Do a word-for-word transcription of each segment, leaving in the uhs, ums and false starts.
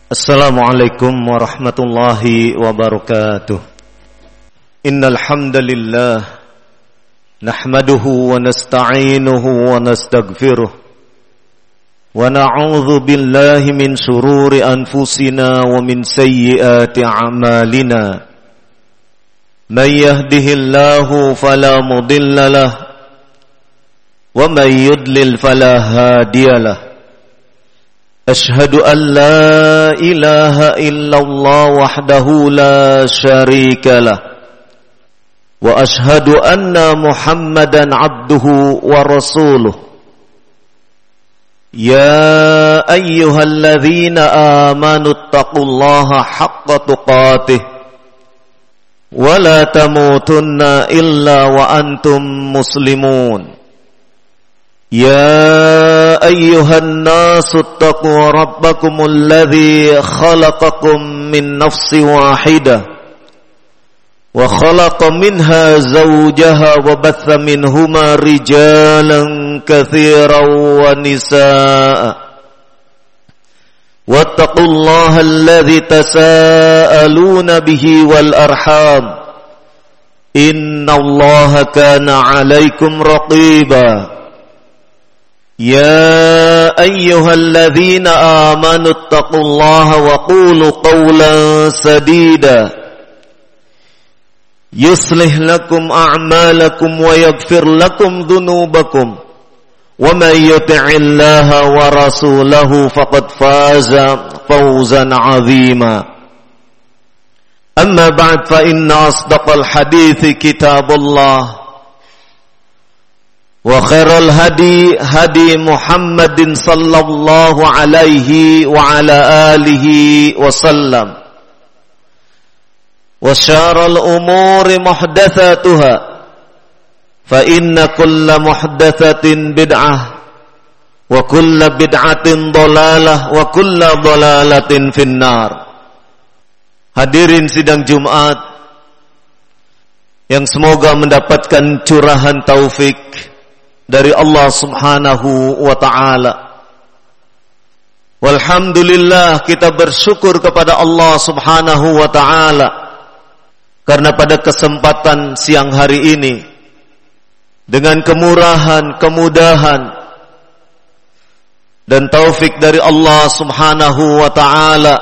Assalamualaikum warahmatullahi wabarakatuh. Innal hamdalillah nahmaduhu wa nasta'inuhu wa nastaghfiruh wa na'udzu billahi min shururi anfusina wa min sayyiati a'malina. May yahdihillahu fala mudilla lahu wa may yudlil fala hadiyalah. Ashhadu an la ilaha illallah wahdahu la syarika lah wa ashhadu anna Muhammadan abduhu wa rasuluh. Ya ayyuhalladzina amanu taqullaha haqqa tuqatih wa la tamutunna illa wa antum muslimun. يا أيها الناس اتقوا ربكم الذي خلقكم من نفس واحدة وخلق منها زوجها وبث منهما رجالا كثيرا ونساء واتقوا الله الذي تساءلون به والأرحام إن الله كان عليكم رقيبا. يا أيها الذين آمنوا اتقوا الله وقولوا قولا سديدا يصلح لكم أعمالكم ويغفر لكم ذنوبكم ومن يطع الله ورسوله فقد فاز فوزا عظيما. أما بعد فإن أصدق الحديث كتاب الله wa khairul hadi hadi Muhammadin sallallahu alaihi wa ala alihi wa sallam wa syarrul umuri muhdatsatuha fa inna kulla muhdatsatin bid'ah wa kulla bid'atin dhalalah wa kulla dhalalatin finnar. Hadirin sidang Jumat yang semoga mendapatkan curahan taufik dari Allah subhanahu wa ta'ala. Walhamdulillah, kita bersyukur kepada Allah subhanahu wa ta'ala karena pada kesempatan siang hari ini dengan kemurahan, kemudahan dan taufik dari Allah subhanahu wa ta'ala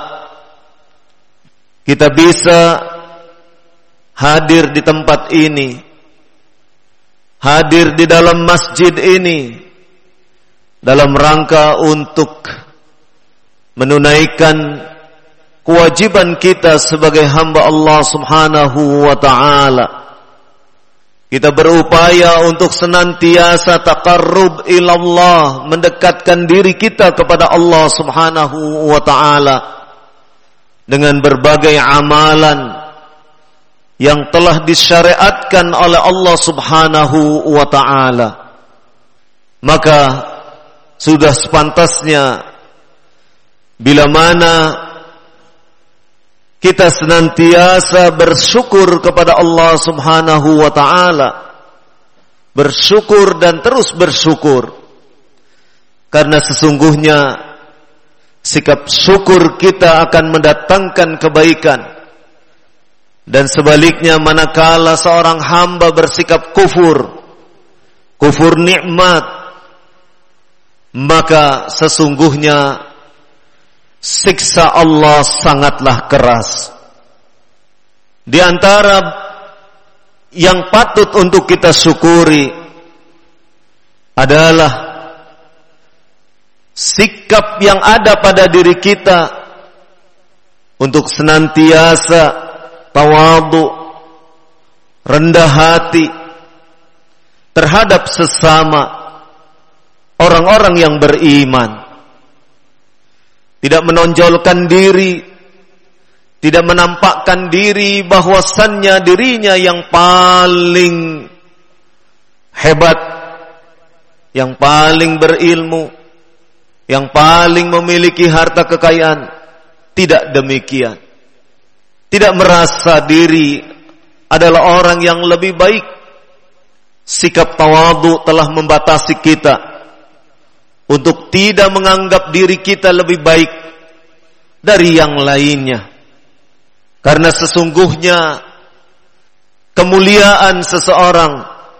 kita bisa hadir di tempat ini, hadir di dalam masjid ini dalam rangka untuk menunaikan kewajiban kita sebagai hamba Allah subhanahu wa ta'ala. Kita berupaya untuk senantiasa taqarrub ilallah, mendekatkan diri kita kepada Allah subhanahu wa ta'ala dengan berbagai amalan yang telah disyariatkan oleh Allah subhanahu wa ta'ala. Maka sudah sepantasnya bila mana kita senantiasa bersyukur kepada Allah subhanahu wa ta'ala, bersyukur dan terus bersyukur, karena sesungguhnya sikap syukur kita akan mendatangkan kebaikan. Dan sebaliknya manakala seorang hamba bersikap kufur, kufur nikmat, maka sesungguhnya siksa Allah sangatlah keras. Di antara yang patut untuk kita syukuri adalah sikap yang ada pada diri kita untuk senantiasa tawadhu, rendah hati terhadap sesama orang-orang yang beriman. Tidak menonjolkan diri, tidak menampakkan diri bahwasannya dirinya yang paling hebat, yang paling berilmu, yang paling memiliki harta kekayaan. Tidak demikian. Tidak merasa diri adalah orang yang lebih baik. Sikap tawadhu telah membatasi kita untuk tidak menganggap diri kita lebih baik, dari yang lainnya. Karena sesungguhnya kemuliaan seseorang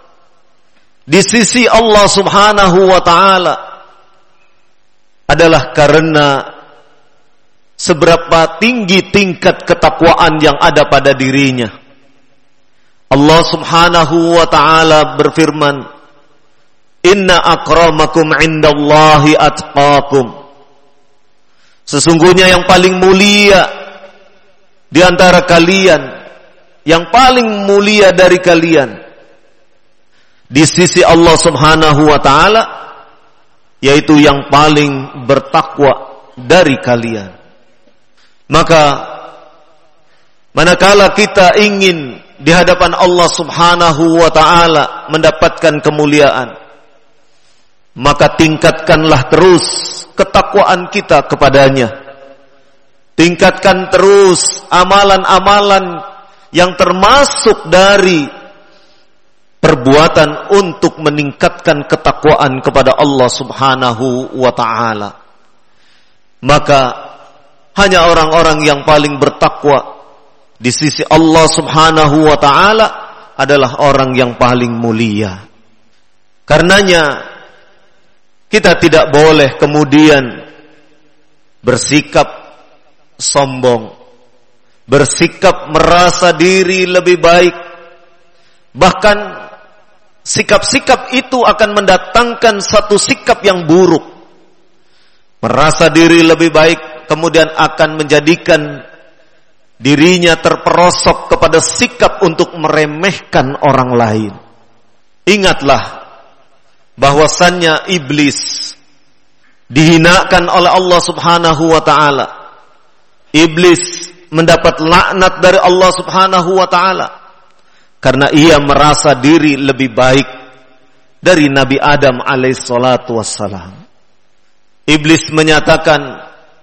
di sisi Allah Subhanahu wa ta'ala adalah karena seberapa tinggi tingkat ketakwaan yang ada pada dirinya. Allah Subhanahu wa ta'ala berfirman, "Inna akramakum indallahi atqakum." Sesungguhnya yang paling mulia di antara kalian, yang paling mulia dari kalian di sisi Allah Subhanahu wa ta'ala, yaitu yang paling bertakwa dari kalian. Maka manakala kita ingin di hadapan Allah Subhanahu wa ta'ala mendapatkan kemuliaan, maka tingkatkanlah terus ketakwaan kita kepadanya. Tingkatkan terus amalan-amalan yang termasuk dari perbuatan untuk meningkatkan ketakwaan kepada Allah Subhanahu wa ta'ala. Maka hanya orang-orang yang paling bertakwa di sisi Allah Subhanahu wa ta'ala adalah orang yang paling mulia. Karenanya kita tidak boleh kemudian bersikap sombong, bersikap merasa diri lebih baik. Bahkan sikap-sikap itu akan mendatangkan satu sikap yang buruk. Merasa diri lebih baik kemudian akan menjadikan dirinya terperosok kepada sikap untuk meremehkan orang lain. Ingatlah bahwasannya iblis dihinakan oleh Allah Subhanahu wa ta'ala. Iblis mendapat laknat dari Allah Subhanahu wa ta'ala karena ia merasa diri lebih baik dari Nabi Adam alaihissalatu wassalam. Iblis menyatakan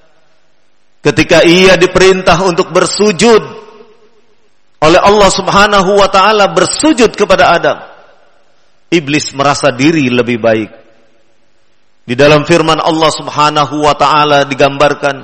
ketika ia diperintah untuk bersujud oleh Allah Subhanahu wa ta'ala, bersujud kepada Adam, iblis merasa diri lebih baik. Di dalam firman Allah Subhanahu wa ta'ala digambarkan,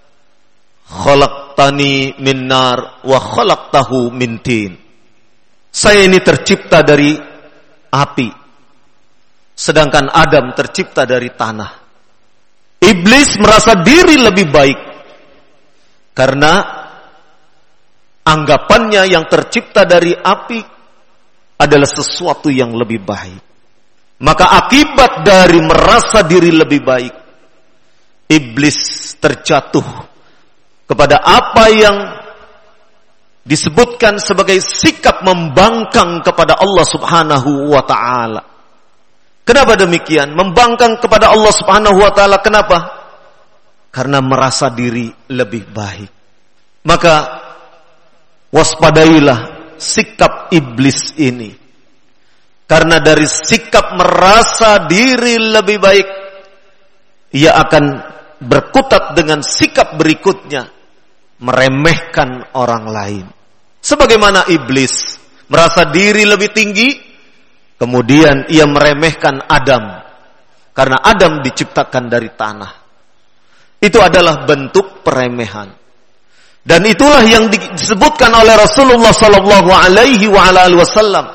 khalaqtani min nar wa khalaqtahu min tin. Saya ini tercipta dari api, sedangkan Adam tercipta dari tanah. Iblis merasa diri lebih baik karena anggapannya yang tercipta dari api adalah sesuatu yang lebih baik. Maka akibat dari merasa diri lebih baik, iblis terjatuh kepada apa yang disebutkan sebagai sikap membangkang kepada Allah Subhanahu wa ta'ala. Kenapa demikian? Membangkang kepada Allah Subhanahu wa ta'ala. Kenapa? Karena merasa diri lebih baik. Maka waspadailah sikap iblis ini. Karena dari sikap merasa diri lebih baik, ia akan berkutat dengan sikap berikutnya, meremehkan orang lain. Sebagaimana iblis merasa diri lebih tinggi, kemudian ia meremehkan Adam karena Adam diciptakan dari tanah. Itu adalah bentuk peremehan. Dan itulah yang disebutkan oleh Rasulullah sallallahu alaihi wasallam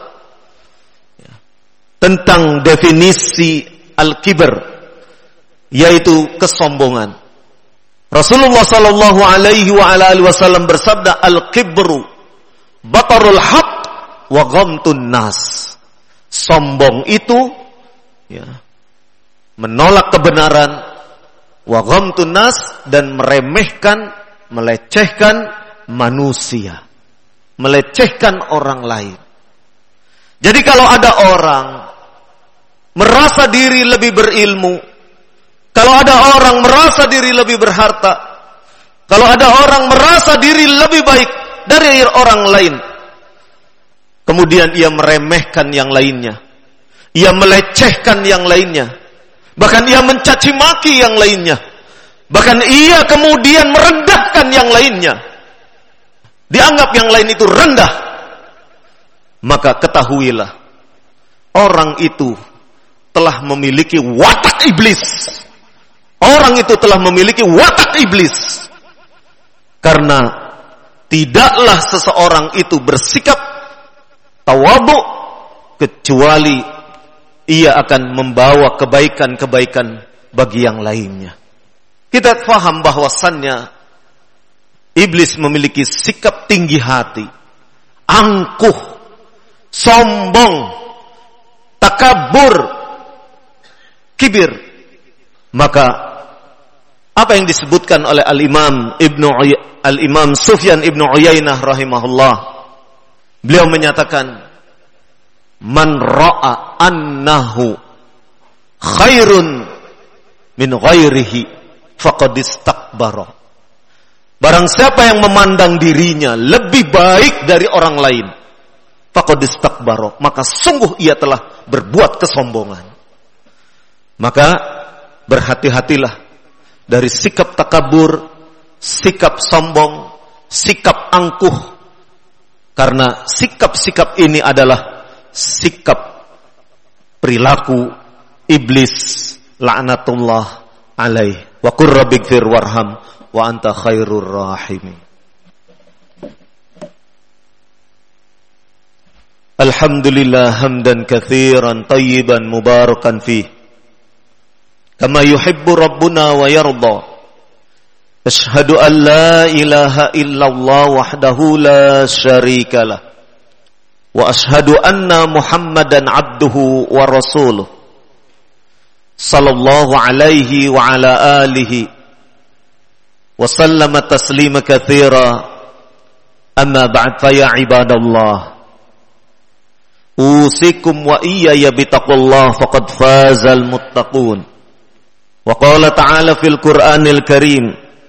tentang definisi al-kibr, yaitu kesombongan. Rasulullah sallallahu alaihi wasallam bersabda, al-kibru batarul haq wa ghamtun nas. Sombong itu ya, menolak kebenaran, wa ghamtun nas, dan meremehkan, melecehkan manusia, melecehkan orang lain. Jadi kalau ada orang merasa diri lebih berilmu, kalau ada orang merasa diri lebih berharta, kalau ada orang merasa diri lebih baik dari orang lain, kemudian ia meremehkan yang lainnya, ia melecehkan yang lainnya, bahkan ia mencaci maki yang lainnya, bahkan ia kemudian merendahkan yang lainnya, dianggap yang lain itu rendah, maka ketahuilah orang itu telah memiliki watak iblis. Orang itu telah memiliki watak iblis. Karena tidaklah seseorang itu bersikap tawadhu kecuali ia akan membawa kebaikan-kebaikan bagi yang lainnya. Kita faham bahwasannya iblis memiliki sikap tinggi hati, angkuh, sombong, takabur, kibir. Maka apa yang disebutkan oleh Al-Imam Ibnu Al-Imam Sufyan Ibnu Uyainah rahimahullah, beliau menyatakan, man ra'a annahu khairun min ghairihi faqad istakbara. Barang siapa yang memandang dirinya lebih baik dari orang lain, faqad istakbara, maka sungguh ia telah berbuat kesombongan. Maka berhati-hatilah dari sikap takabur, sikap sombong, sikap angkuh. Karena sikap-sikap ini adalah sikap perilaku iblis laknatullah alaih. Wa qur rabbighfir warham wa anta khairur rahimin. Alhamdulillah hamdan katsiran tayyiban mubarakan fih kama yuhibbu rabbuna wa yarda. Asyhadu an la ilaha illallah wahdahu la syarikalah wa asyhadu anna Muhammadan abduhu wa rasuluh sallallahu alaihi wa ala alihi wa sallama taslima katsira. Amma ba'd, fa ya ibadallah, usikum wa iyaya bitaqullah faqad fazal muttaqun. Wa qala ta'ala fil Qur'anil Karim,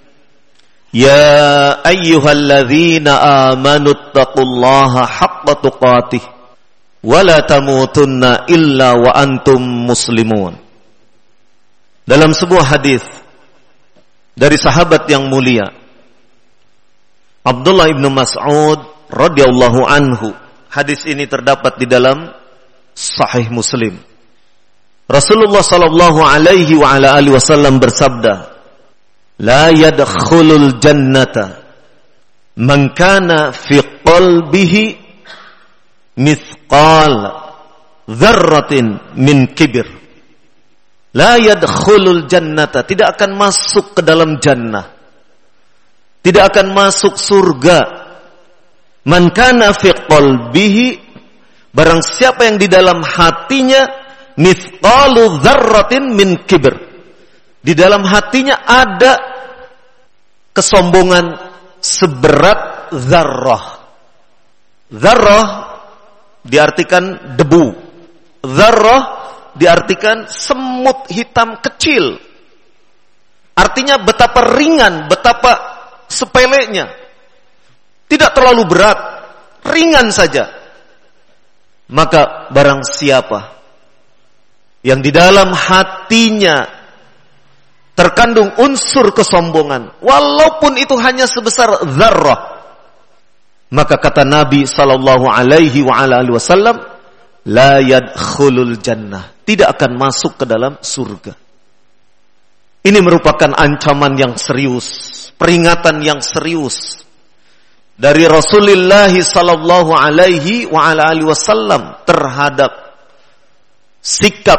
ya ayyuhalladzina amanu taqullaha haqqa tuqatih wa la tamutunna illa wa antum muslimun. Dalam sebuah hadis dari sahabat yang mulia Abdullah ibnu Mas'ud radhiyallahu anhu, hadis ini terdapat di dalam Sahih Muslim. Rasulullah sallallahu alaihi wa ala alihi wasallam bersabda, la yadkhulul jannata man kana fi qalbihi mithqal dzarratin min kibir. La yadkhulul jannata, tidak akan masuk ke dalam jannah, tidak akan masuk surga. Man kana fi qalbihi, barang siapa yang di dalam hatinya mithqalu dzarratin min kibir, di dalam hatinya ada kesombongan seberat zarrah. Zarrah diartikan debu, zarrah diartikan semut hitam kecil. Artinya betapa ringan, betapa sepelenya, tidak terlalu berat, ringan saja. Maka barang siapa yang di dalam hatinya terkandung unsur kesombongan, walaupun itu hanya sebesar zarrah, maka kata Nabi sallallahu alaihi wa ala alihi wasallam, la yadkhulul jannah, tidak akan masuk ke dalam surga. Ini merupakan ancaman yang serius, peringatan yang serius dari Rasulullah sallallahu alaihi wa ala alihi wasallam terhadap sikap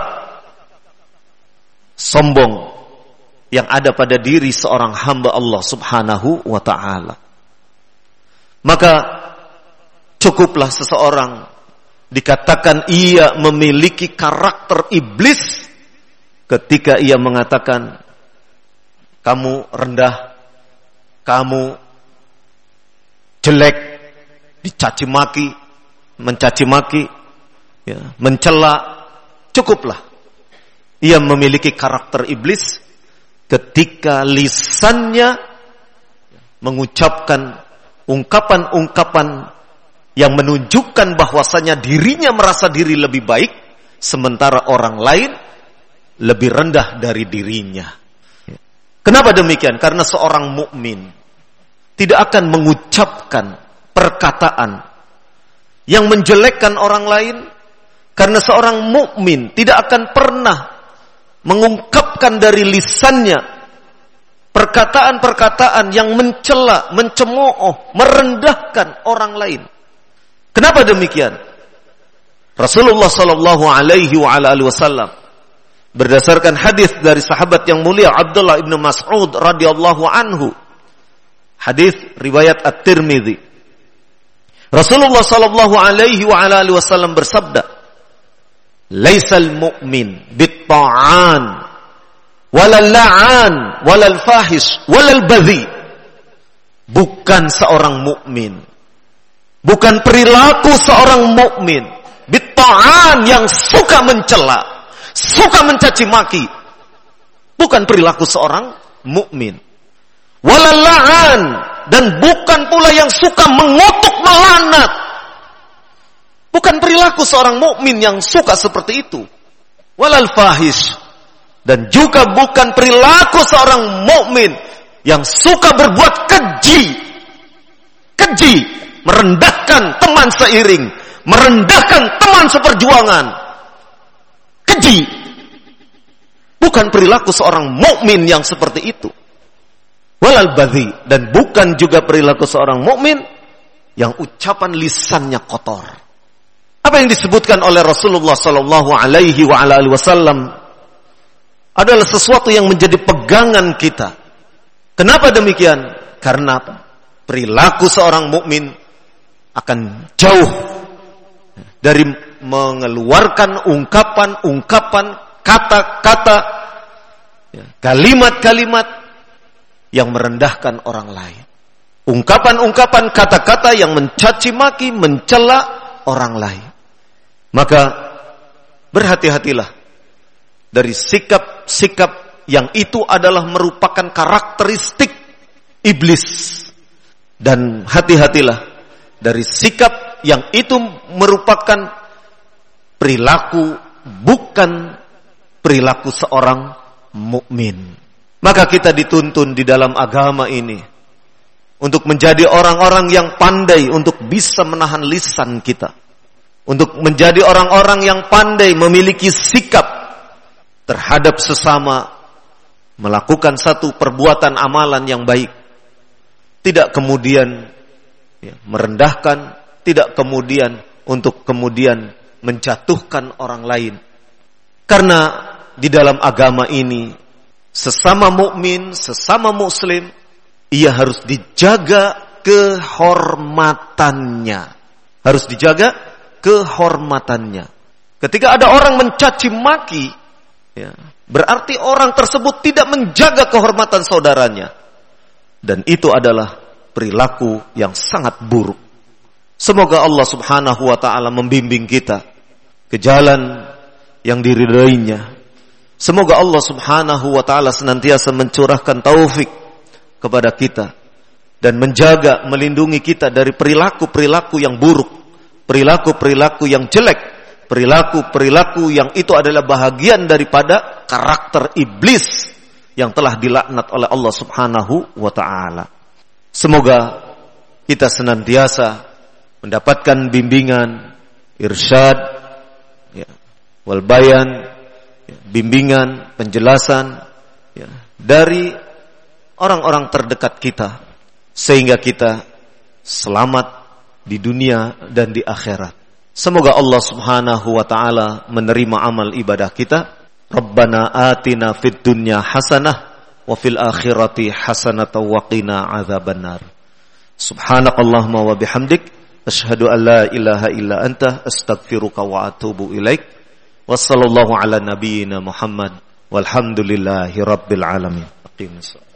sombong yang ada pada diri seorang hamba Allah subhanahu wa ta'ala. Maka cukuplah seseorang dikatakan ia memiliki karakter iblis ketika ia mengatakan kamu rendah, kamu jelek, dicaci maki, mencaci maki, ya, mencela. Cukuplah ia memiliki karakter iblis ketika lisannya mengucapkan ungkapan-ungkapan yang menunjukkan bahwasanya dirinya merasa diri lebih baik, sementara orang lain lebih rendah dari dirinya. Kenapa demikian? Karena seorang mukmin tidak akan mengucapkan perkataan yang menjelekkan orang lain, karena seorang mukmin tidak akan pernah mengungkapkan dari lisannya perkataan-perkataan yang mencela, mencemooh, merendahkan orang lain. Kenapa demikian? Rasulullah sallallahu alaihi wa ala alihi wasallam berdasarkan hadis dari sahabat yang mulia Abdullah ibn Mas'ud radhiyallahu anhu, hadis riwayat At-Tirmidzi, Rasulullah sallallahu alaihi wa ala alihi wasallam bersabda, "Laisal mu'min bit-ta'an walal la'an walal fahish walal badhi." Bukan seorang mukmin, bukan perilaku seorang mukmin bit-ta'an yang suka mencela, suka mencaci maki. Bukan perilaku seorang mukmin. Walal la'an, dan bukan pula yang suka mengutuk melaknat. Bukan perilaku seorang mukmin yang suka seperti itu. Walal fahish, dan juga bukan perilaku seorang mukmin yang suka berbuat keji. Keji, merendahkan teman seiring, merendahkan teman seperjuangan. Keji. Bukan perilaku seorang mukmin yang seperti itu. Walal badhi, dan bukan juga perilaku seorang mukmin yang ucapan lisannya kotor. Apa yang disebutkan oleh Rasulullah sallallahu alaihi wa ala alihi wasallam adalah sesuatu yang menjadi pegangan kita. Kenapa demikian? Karena perilaku seorang mukmin akan jauh dari mengeluarkan ungkapan-ungkapan, kata-kata, kalimat-kalimat yang merendahkan orang lain. Ungkapan-ungkapan, kata-kata yang mencaci maki, mencela orang lain. Maka berhati-hatilah dari sikap-sikap yang itu adalah merupakan karakteristik iblis. Dan hati-hatilah dari sikap yang itu merupakan perilaku bukan perilaku seorang mukmin. Maka kita dituntun di dalam agama ini untuk menjadi orang-orang yang pandai untuk bisa menahan lisan kita. Untuk menjadi orang-orang yang pandai memiliki sikap terhadap sesama, melakukan satu perbuatan amalan yang baik. Tidak kemudian ya, merendahkan, tidak kemudian untuk kemudian menjatuhkan orang lain. Karena di dalam agama ini sesama mukmin, sesama muslim, ia harus dijaga kehormatannya. Harus dijaga kehormatannya. Ketika ada orang mencaci maki, ya, berarti orang tersebut tidak menjaga kehormatan saudaranya. Dan itu adalah perilaku yang sangat buruk. Semoga Allah subhanahu wa ta'ala membimbing kita ke jalan yang diridainya. Semoga Allah subhanahu wa ta'ala senantiasa mencurahkan taufik kepada kita dan menjaga, melindungi kita dari perilaku-perilaku yang buruk, perilaku-perilaku yang jelek, perilaku-perilaku yang itu adalah bahagian daripada karakter iblis yang telah dilaknat oleh Allah subhanahu wa ta'ala. Semoga kita senantiasa mendapatkan bimbingan, irsyad, ya, wal bayan, ya, bimbingan, penjelasan, ya, dari orang-orang terdekat kita, sehingga kita selamat di dunia dan di akhirat. Semoga Allah subhanahu wa ta'ala menerima amal ibadah kita. Rabbana atina fid dunya hasanah wa fil akhirati hasanatan wa qina adzabannar. Subhanakallahumma wa bihamdik asyhadu an la ilaha illa anta astaghfiruka wa atubu ilaik. Wassallallahu ala nabiyyina Muhammad walhamdulillahi rabbil alamin. Aqimus